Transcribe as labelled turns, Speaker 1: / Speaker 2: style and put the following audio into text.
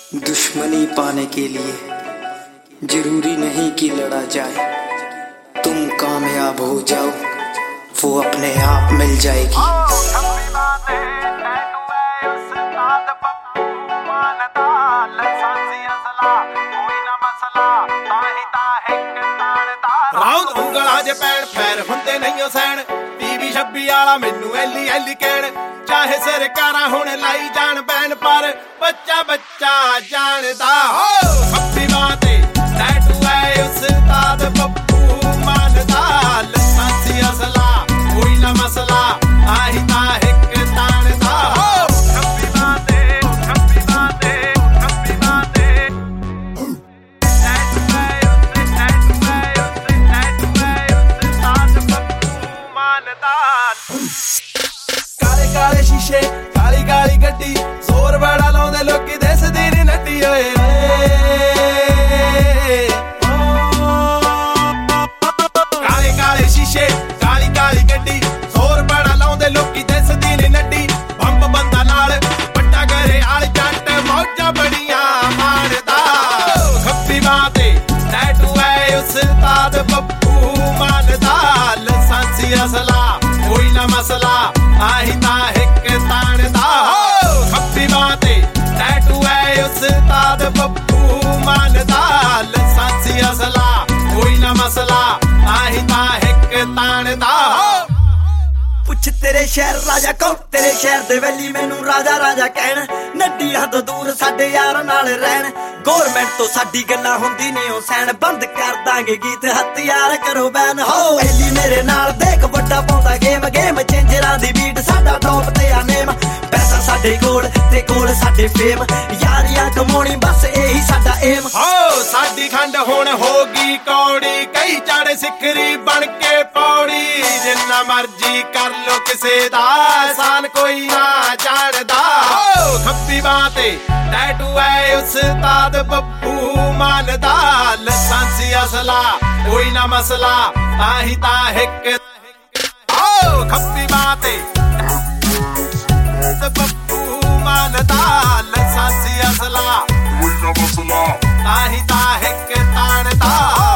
Speaker 1: दुश्मनी पाने के लिए जरूरी नहीं कि लड़ा जाए। तुम कामयाब हो जाओ, वो अपने आप मिल जाएगी।
Speaker 2: राउंड ਉਂਗਲਾਂ ਜੇ ਪੈਣ ਫੈਰ ਹੁੰਦੇ ਨਹੀਂ ਸੈਣ। ਟੀਵੀ 26 ਵਾਲਾ ਮੈਨੂੰ ਐਲੀ ਐਲੀ ਕਹਿਣ। ਚਾਹੇ ਸਰਕਾਰਾਂ ਹੁਣ ਲਾਈ ਜਾਣ ਬੈਨ, ਪਰ ਬੱਚਾ ਬੱਚਾ ਜਾਣਦਾ ਹੋ ਖੱਬੀ ਬਾਂਹ ਤੇ ਟੈਟੂ ਹੈ ਉਸਤਾਦ ਬੱਬੂ ਮਾਨ ਦਾ। ਲਾਇਸੈਂਸੀ ਅਸਲਾ ਕੋਈ ਨਾ ਮਸਲਾ, ਆਹੀ ਤਾਂ ਇੱਕ ਤਾਣ ਦਾ ਹੋ ਖੱਬੀ ਬਾਂਹ ਤੇ ਖੱਬੀ ਬਾਂਹ ਤੇ ਖੱਬੀ ਬਾਂਹ ਤੇ ਟੈਟੂ ਹੈ ਉਸਤਾਦ ਬੱਬੂ ਮਾਨ ਦਾ। ਕਾਲੇ ਕਾਲੇ ਸ਼ੀਸ਼ੇ ਕਾਲੀ ਕਾਲੀ ਗੱਡੀ, ਜ਼ੋਰ ਬੜਾ ਲਾਉਂਦੇ ਲੋਕੀ ਦਿਸਦੀ ਨੀ ਨੱਡੀ ਓਏ। ਕਾਲੇ ਕਾਲੇ ਸ਼ੀਸ਼ੇ ਕਾਲੀ ਕਾਲੀ ਗੱਡੀ, ਜ਼ੋਰ ਬੜਾ ਲਾਉਂਦੇ ਲੋਕੀ ਦਿਸਦੀ ਨੀ ਨੱਡੀ। ਬੰਬ ਬੰਦਾ ਨਾਲ ਵੱਡਾ ਘਰੇ ਆਲ ਜੱਟ, ਮੌਜਾਂ ਬੜੀਆਂ ਮਾਣਦਾ। ਖੱਬੀ ਬਾਂਹ ਤੇ ਟੈਟੂ ਹੈ ਉਸਤਾਦ ਬੱਬੂ ਮਾਨ ਦਾ। ਲਾਇਸੈਂਸੀ ਅਸਲਾ ਕੋਈ ਨਾ ਮਸਲਾ, ਆਹੀ ਤਾਂ ਇੱਕ ਤਾਣ ਦਾ ਹੋ ਖੱਬੀ ਬਾਂਹ ਤੇ ਟੈਟੂ ਹੈ ਉਸਤਾਦ ਬੱਬੂ ਮਾਨ ਦਾ। ਲਾਇਸੈਂਸੀ ਅਸਲਾ ਕੋਈ ਨਾ ਮਸਲਾ, ਆਹੀ ਤਾਂ ਇੱਕ ਤਾਣ ਦਾ ਹੋ।
Speaker 3: ਪੁੱਛ ਤੇਰੇ ਸ਼ਹਿਰ ਰਾਜਾ ਕੌਣ, ਤੇਰੇ ਸ਼ਹਿਰ ਦੇ ਵੈਲੀ ਮੈਨੂੰ ਰਾਜਾ ਰਾਜਾ ਕਹਿਣ। ਨੱਡੀਆਂ ਤੋਂ ਦੂਰ ਸਾਡੇ ਯਾਰ ਨਾਲ ਰਹਿਣ, ਗੌਰਮੈਂਟ ਤੋਂ ਸਾਡੀ ਗੱਲਾਂ ਹੁੰਦੀ ਨੇ ਉਹ ਸੈਣ। ਬੰਦ ਕਰ ਦਾਂਗੇ ਗੀਤ ਹਥਿਆਰ ਕਰੋ ਬੈਨ ਹੋ। ਐਲੀ ਮੇਰੇ ਨਾਲ ਦੇਖ ਵੱਡਾ ਪਾਉਂਦਾ ਗੇਮ, ਗੇਮ ਚੇਂਜਰਾਂ ਦੀ ਬੀਟ ਸਾਡਾ ਟੌਪ ਤੇ ਆ ਨੇਮ। ਪੈਸਾ ਸਾਡੇ ਕੋਲ ਤੇ ਕੋਲ ਸਾਡੇ ਫੇਮ, ਯਾਰੀਆਂ ਕਮਾਉਣੀ ਬਸ ਇਹੀ ਸਾਡਾ ਏਮ
Speaker 2: ਹੋ। ਸਾਡੀ ਖੰਡ ਹੁਣ ਹੋ ਗਈ ਕੌੜੀ, ਕਈ ਚਾੜੇ ਸਿਖਰੀ ਬਣ ਕੇ ਪੌੜੀ। ਜਿੰਨਾ ਮਰਜੀ ਕਰ ਲੋ ਕਿਸੇ ਦਾ, ਆਸਾਨ ਕੋਈ ਨਾ ਜਾਣਦਾ ਹੋ ਖੱਬੀ ਬਾਂਹ ਤੇ ਟੈਟੂ ਹੈ ਉਸਤਾਦ ਬੱਬੂ ਮਾਨ ਦਾ। ਲਾਇਸੈਂਸੀ ਅਸਲਾ ਕੋਈ ਨਾ ਮਸਲਾ, ਆਹੀ ਤਾਂ ਇੱਕ ਹੋ ਖੱਬੀ ਬਾਂਹ ਤੇ ਬੱਬੂ ਮਾਨ ਦਾ। ਲਾਇਸੈਂਸੀ ਅਸਲਾ ਕੋਈ ਨਾ ਮਸਲਾ, ਆਹੀ ਤਾਂ ਇੱਕ ਤਾਣ ਦਾ।